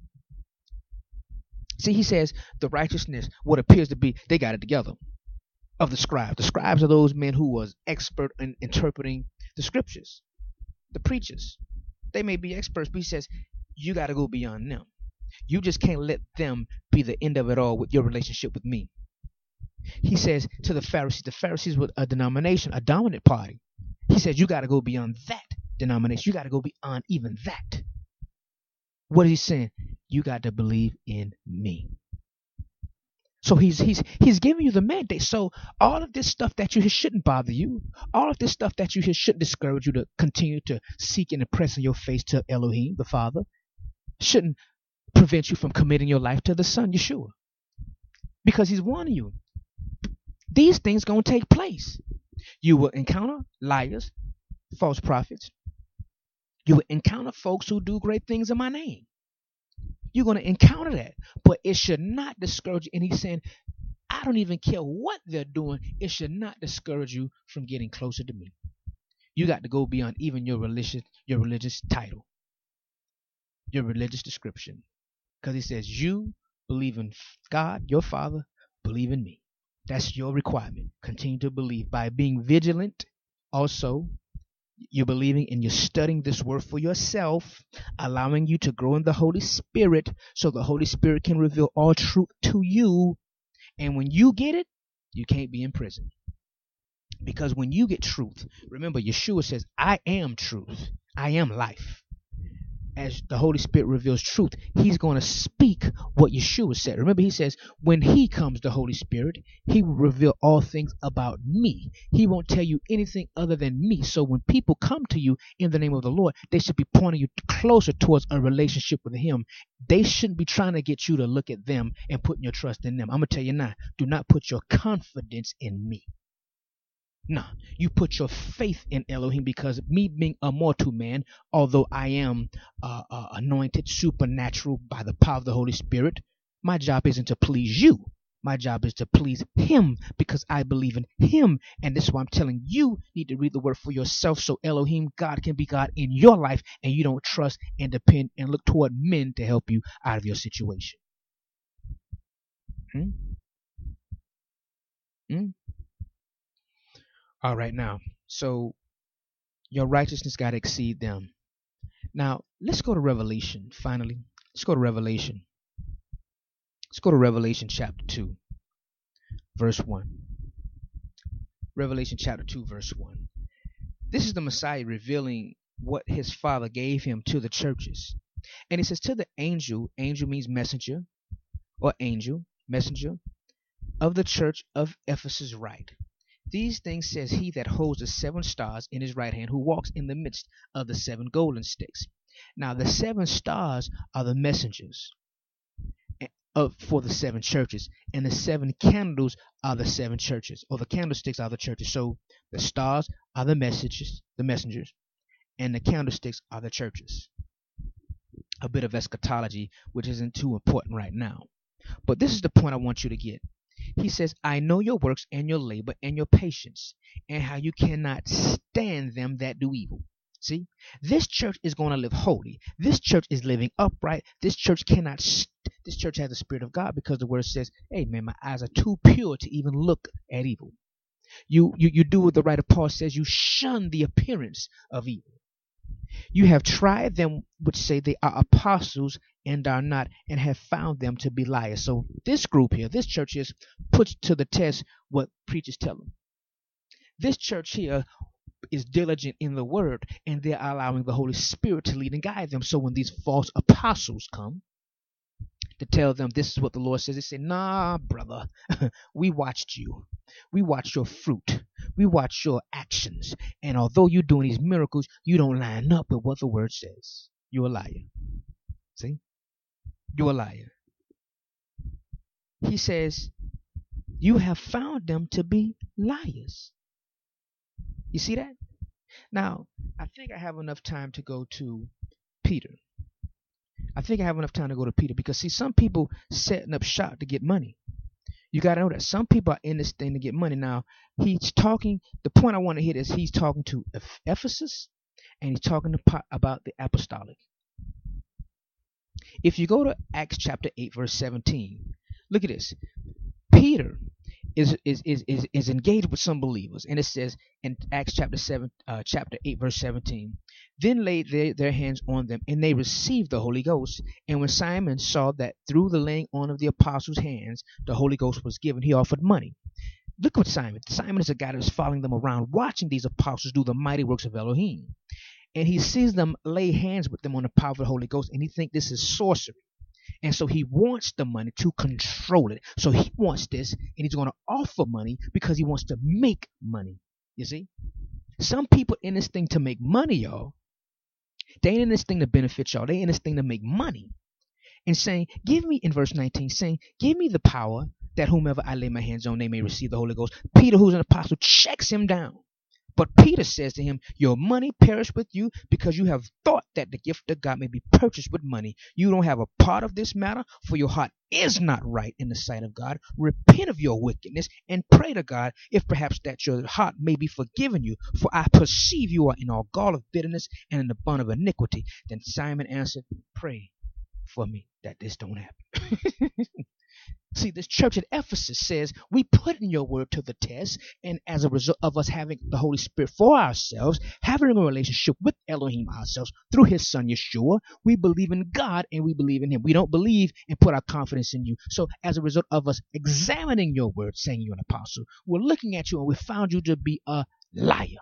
See, he says the righteousness, what appears to be, they got it together, of the scribes. The scribes are those men who was expert in interpreting the scriptures. The preachers, they may be experts, but he says you got to go beyond them. You just can't let them be the end of it all with your relationship with me. He says to the Pharisees, the Pharisees were a denomination, a dominant party. He says you got to go beyond that denomination. You got to go beyond even that. What is he saying? You got to believe in me. So he's he's he's giving you the mandate. So all of this stuff that you hear shouldn't bother you. All of this stuff that you hear shouldn't discourage you to continue to seek and impress in your face to Elohim, the Father. Shouldn't prevent you from committing your life to the Son, Yeshua. Because he's warning you. These things going to take place. You will encounter liars, false prophets. You will encounter folks who do great things in my name. You're going to encounter that. But it should not discourage you. And he's saying, I don't even care what they're doing. It should not discourage you from getting closer to me. You got to go beyond even your religious, your religious title, your religious description. Because he says, you believe in God, your Father, believe in me. That's your requirement. Continue to believe by being vigilant. Also, you're believing and you're studying this word for yourself, allowing you to grow in the Holy Spirit so the Holy Spirit can reveal all truth to you. And when you get it, you can't be in prison. Because when you get truth, remember, Yeshua says, I am truth. I am life. As the Holy Spirit reveals truth, he's going to speak what Yeshua said. Remember, he says, when he comes, the Holy Spirit, he will reveal all things about me. He won't tell you anything other than me. So when people come to you in the name of the Lord, they should be pointing you closer towards a relationship with him. They shouldn't be trying to get you to look at them and putting your trust in them. I'm going to tell you now, do not put your confidence in me. No, you put your faith in Elohim, because me being a mortal man, although I am uh, uh, anointed supernatural by the power of the Holy Spirit, my job isn't to please you. My job is to please him, because I believe in him. And this is why I'm telling you, you need to read the word for yourself so Elohim, God, can be God in your life, and you don't trust and depend and look toward men to help you out of your situation. Hmm? Hmm? All right, now, so your righteousness got to exceed them. Now, let's go to Revelation, finally. Let's go to Revelation. Let's go to Revelation chapter two, verse one. Revelation chapter two, verse one. This is the Messiah revealing what his Father gave him to the churches. And it says, to the angel, angel means messenger, or angel, messenger, of the church of Ephesus write, these things says he that holds the seven stars in his right hand, who walks in the midst of the seven golden sticks. Now the seven stars are the messengers of for the seven churches, and the seven candles are the seven churches, or the candlesticks are the churches. So the stars are the messages, the messengers, and the candlesticks are the churches. A bit of eschatology, which isn't too important right now. But this is the point I want you to get. He says, I know your works and your labor and your patience, and how you cannot stand them that do evil. See, this church is going to live holy. This church is living upright. This church cannot, st- this church has the Spirit of God, because the word says, hey man, my eyes are too pure to even look at evil. You, you, you do what the writer Paul says, you shun the appearance of evil. You have tried them which say they are apostles and are not, and have found them to be liars. So this group here, this church here, puts to the test what preachers tell them. This church here is diligent in the word, and they're allowing the Holy Spirit to lead and guide them. So when these false apostles come to tell them this is what the Lord says, they say, nah, brother, we watched you. We watched your fruit. We watched your actions. And although you're doing these miracles, you don't line up with what the word says. You're a liar. See? You're a liar. He says, you have found them to be liars. You see that? Now, I think I have enough time to go to Peter. I think I have enough time to go to Peter, because see, some people setting up shop to get money. You got to know that some people are in this thing to get money. Now, he's talking, the point I want to hit is he's talking to Ephesus, and he's talking to, about the apostolic. If you go to Acts chapter eight, verse seventeen, look at this. Peter is is is is, is engaged with some believers, and it says in Acts chapter seven, uh, chapter eight, verse seventeen, then laid their, their hands on them, and they received the Holy Ghost. And when Simon saw that through the laying on of the apostles' hands the Holy Ghost was given, he offered money. Look what Simon. Simon is a guy that's following them around, watching these apostles do the mighty works of Elohim. And he sees them lay hands with them on the power of the Holy Ghost, and he thinks this is sorcery. And so he wants the money to control it. So he wants this, and he's going to offer money because he wants to make money. You see? Some people in this thing to make money, y'all. They ain't in this thing to benefit y'all. They in this thing to make money. And saying, give me, in verse nineteen, saying, give me the power that whomever I lay my hands on, they may receive the Holy Ghost. Peter, who's an apostle, checks him down. But Peter says to him, your money perish with you, because you have thought that the gift of God may be purchased with money. You don't have a part of this matter, for your heart is not right in the sight of God. Repent of your wickedness and pray to God, if perhaps that your heart may be forgiven you. For I perceive you are in all gall of bitterness and in the bond of iniquity. Then Simon answered, pray for me that this don't happen. See, this church at Ephesus says, we put in your word to the test, and as a result of us having the Holy Spirit for ourselves, having a relationship with Elohim ourselves through his son Yeshua, we believe in God and we believe in him. We don't believe and put our confidence in you. So as a result of us examining your word, saying you're an apostle, we're looking at you and we found you to be a liar.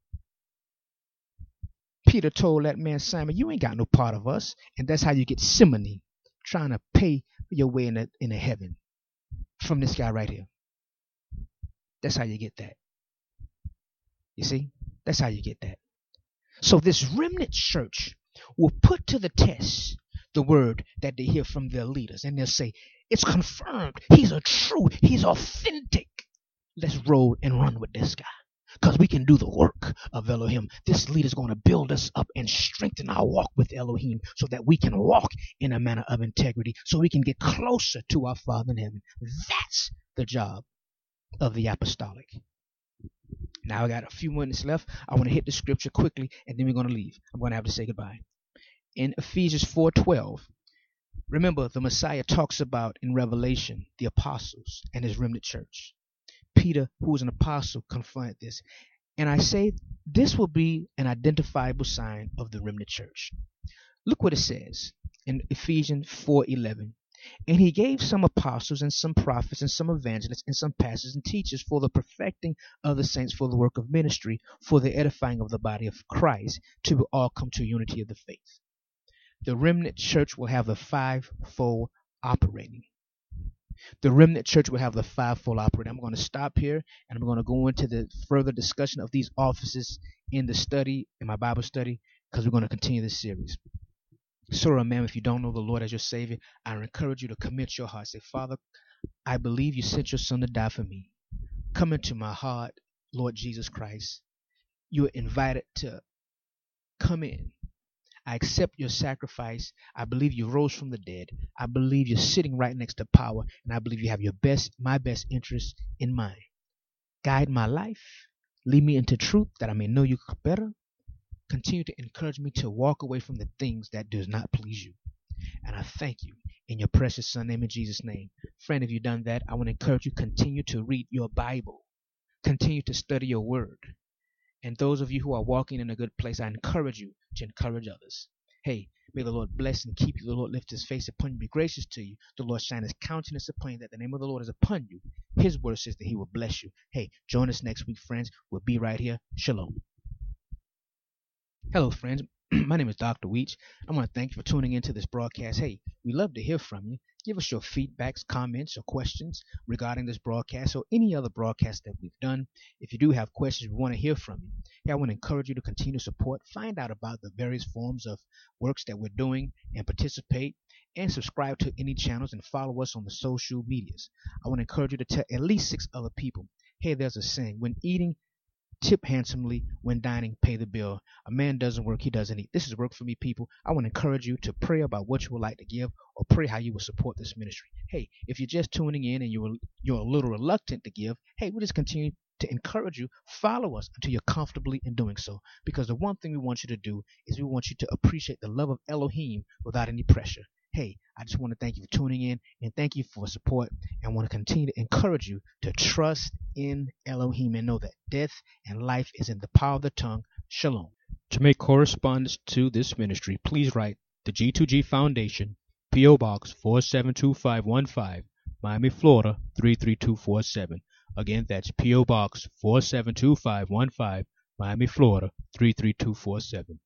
Peter told that man Simon, you ain't got no part of us, and that's how you get simony, trying to pay your way in the, in the heaven from this guy right here. That's how you get that. You see? That's how you get that. So this remnant church will put to the test the word that they hear from their leaders, and they'll say, it's confirmed. He's a true. He's authentic. Let's roll and run with this guy, because we can do the work of Elohim. This leader is going to build us up and strengthen our walk with Elohim, so that we can walk in a manner of integrity, so we can get closer to our Father in heaven. That's the job of the apostolic. Now I got a few minutes left. I want to hit the scripture quickly, and then we're going to leave. I'm going to have to say goodbye. In Ephesians four twelve, remember the Messiah talks about in Revelation the apostles and his remnant church. Peter, who was an apostle, confronted this. And I say this will be an identifiable sign of the remnant church. Look what it says in Ephesians four eleven. And he gave some apostles and some prophets and some evangelists and some pastors and teachers for the perfecting of the saints, for the work of ministry, for the edifying of the body of Christ, to all come to unity of the faith. The remnant church will have the fivefold operating. The remnant church will have the fivefold operate. I'm going to stop here, and I'm going to go into the further discussion of these offices in the study, in my Bible study, because we're going to continue this series. So remember, if you don't know the Lord as your Savior, I encourage you to commit your heart. Say, Father, I believe you sent your Son to die for me. Come into my heart, Lord Jesus Christ. You are invited to come in. I accept your sacrifice. I believe you rose from the dead. I believe you're sitting right next to power, and I believe you have your best, my best interest in mind. Guide my life. Lead me into truth that I may know you better. Continue to encourage me to walk away from the things that does not please you. And I thank you in your precious Son name, in Jesus' name. Friend, if you've done that, I want to encourage you, continue to read your Bible. Continue to study your word. And those of you who are walking in a good place, I encourage you to encourage others. Hey, may the Lord bless and keep you. The Lord lift his face upon you, be gracious to you. The Lord shine his countenance upon you, that the name of the Lord is upon you. His word says that he will bless you. Hey, join us next week, friends. We'll be right here. Shalom. Hello, friends. My name is Doctor Weech. I want to thank you for tuning into this broadcast. Hey, we love to hear from you. Give us your feedbacks, comments, or questions regarding this broadcast or any other broadcast that we've done. If you do have questions, we want to hear from you. Hey, I want to encourage you to continue to support, find out about the various forms of works that we're doing, and participate, and subscribe to any channels and follow us on the social medias. I want to encourage you to tell at least six other people, hey, there's a saying, when eating, tip handsomely. When dining, pay the bill. A man doesn't work, he doesn't eat. This is work for me, people. I want to encourage you to pray about what you would like to give, or pray how you will support this ministry. Hey, if you're just tuning in and you're you're a little reluctant to give, hey, we'll just continue to encourage you. Follow us until you're comfortably in doing so. Because the one thing we want you to do is we want you to appreciate the love of Elohim without any pressure. Hey, I just want to thank you for tuning in, and thank you for support, and want to continue to encourage you to trust in Elohim and know that death and life is in the power of the tongue. Shalom. To make correspondence to this ministry, please write the G two G Foundation, P O Box four seven two five one five, Miami, Florida three three two four seven. Again, that's P O Box four seven two five one five, Miami, Florida three three two four seven.